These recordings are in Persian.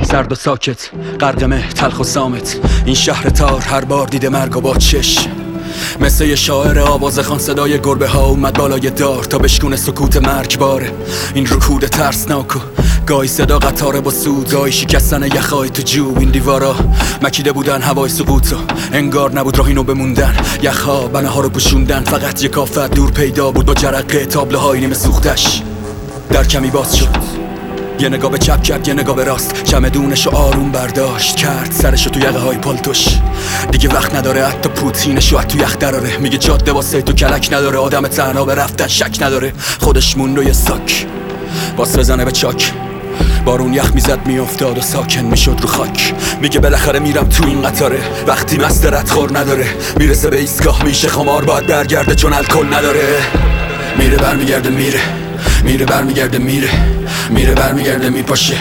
سرد و ساکت، غرقمه تلخ و سامت. این شهر تار هر بار دیده مرگ و با چش. مثل یه شاعر آواز خان صدای گربه ها اومد بالای دار تا بشکونه سکوت مرگباره. این رکود ترسناک و گاهی صدا قطاره با سود، گاهی شکستن یخای تو جو. این دیوارا مکیده بودن هوای سقوط و انگار نبود راهینو بموندن. یخها بنه ها رو پوشوندن، فقط یک آفت دور پیدا بود با جرقه تابلوهای نیمه سوختش. در کمی باز شد، یه نگاه به چپ کرد، یه نگاه به راست، چمدونشو آروم برداشت کرد، سرشو تو یقه های پالتوش. دیگه وقت نداره حتی پوتینشو تو یخ دراره. میگه جاده واسه تو کلک نداره، آدم تنها به رفتن شک نداره. خودش موند و یه ساک باس بزنه به چاک، بارون یخ میزد میافتاد و ساکن میشد رو خاک. میگه بالاخره میرم تو این قطاره، وقتی مست ردخور نداره. میرسه به ایستگاه میشه خمار، باید برگرده چون الکل نداره. میره برمیگرده میره، میره برمیگرده میره، میره برمیگرده میپاشه.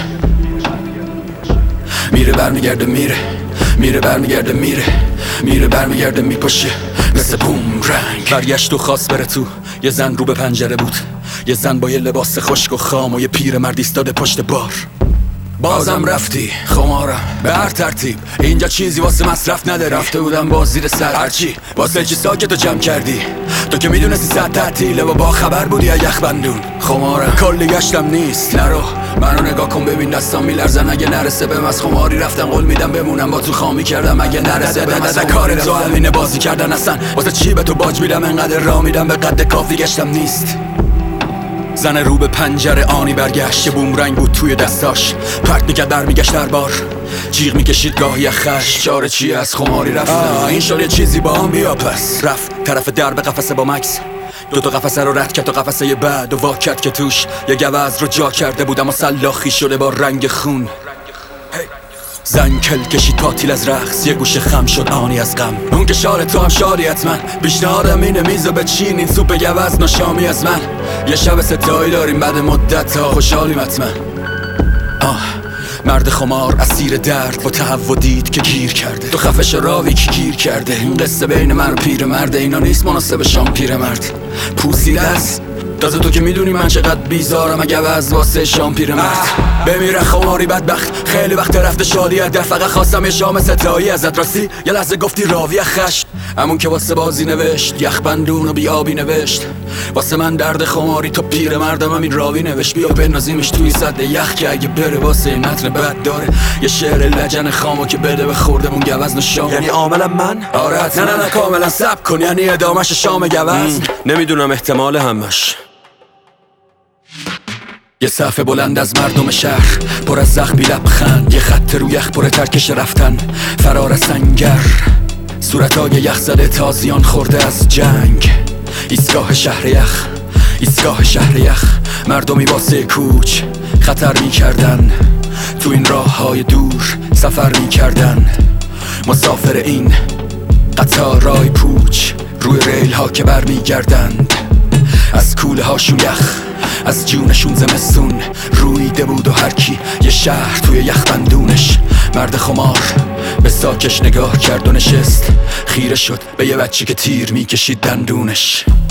میره برمیگرده میره، میره برمیگرده میره، میره برمیگرده میپاشه. مثل بومرنگ برگشت و خواست بره تو. یه زن رو به پنجره بود، یه زن با یه لباس خشک و خام و یه پیرمرد ایستاده پشت بار. بازم رفتی خمارم به هر ترتیب، اینجا چیزی واسه مصرف نداری. رفته بودم باز زیر سر هرچی واسه چی ساکت و جمع کردی. تو که میدونستی صد تعطیله و با خبر بودی از یخ بندون. خمارم کلی گشتم نیست، نرو منو نگاه کن ببین دستام میلرزن. اگه نرسه بهم از خماری رفتم قول میدم بمونم با تو خامی کردم. اگه نرسه بهم از کار تو همینه بازی کردن اصلا. واسه چی به تو باج میدم انقدر راه میدم، به قد کافی گشتم نیست. زن رو به پنجره آنی برگشت، یه بومرنگ بود توی دستاش، پرت میکرد برمیگشت هر بار. جیغ میکشید گاهی یخش، چاره چی از خماری رفتم. این شد یه چیزی با هم بیا پس. رفت طرف درب قفسه با مکس، دوتا قفسه رو رد کرد تا قفسه بعد و وا کرد که توش یه گوز رو جا کرده بود اما سلاخی شده با رنگ خون. زن کل کشید پاتیل از رقص، یه گوشه خم شد آنی از غم. اون که شال تو هم شادی حتما، پیشنهادم اینه میزو بچین این سوپ گوز نشامی از من. یه شب ستایی داریم بعد مدت ها، خوشحالیم حتما. مرد خمار اسیر درد با تهوع دید که گیر کرده. تو خفش راوی که گیر کرده. این قصه بین من و پیرمرد، اینا نیست مناسب شام پیرمرد. پوسیده است تازه تو که میدونی من چقدر بیزارم اگه وز واسه شام پیرمرد. بمیره خماری بدبخت، خیلی وقت رفته شادی در. فقط خواستم یه شام ستایی ازت. راستی یه لحظه گفتی راوی خشت، همون که واسه بازی نوشت یخ بندون و بیابی نوشت. واسه من درد خماری تو پیرمردم همین راوی نوشت. بیا بنازیمش توی صد یخ که اگه بره واسه این متن بد داره. یه شعر لجن خامو که بده به خوردمون گوز نشام. یعنی عاملا من؟ آره نه کاملا سب کن، یعنی ادامش شام گوز. نمیدونم احتمال همش. یه صفحه بلند از مردم شهر پر از زخمی لبخند، یه خط رو یخ پر ترکش رفتن، فرار از سنگر، صورتای یخ زده تازیان خورده از جنگ. ایستگاه شهر یخ، ایستگاه شهر یخ، مردمی واسه کوچ خطر میکردن، تو این راه های دور سفر میکردن. مسافر این قطارای پوچ روی ریل ها که بر میگردند، از کوله هاشون یخ، از جونشون زمستون رویده بود و هر کی یه شهر توی یخ بندونش. مرد خمار به ساکش نگاه کرد و نشست، خیره شد به یه بچه که تیر میکشید دندونش.